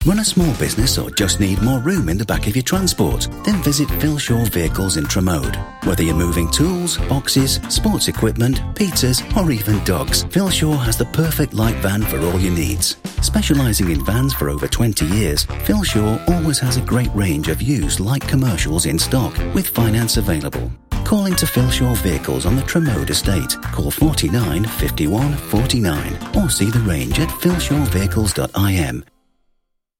Run a small business or just need more room in the back of your transport? Then visit Phil Shaw Vehicles in Tramode. Whether you're moving tools, boxes, sports equipment, pizzas or even dogs, Phil Shaw has the perfect light van for all your needs. Specialising in vans for over 20 years, Phil Shaw always has a great range of used light commercials in stock with finance available. Call into Phil Shaw Vehicles on the Tramode estate. Call 49 51 49 or see the range at philshawvehicles.im.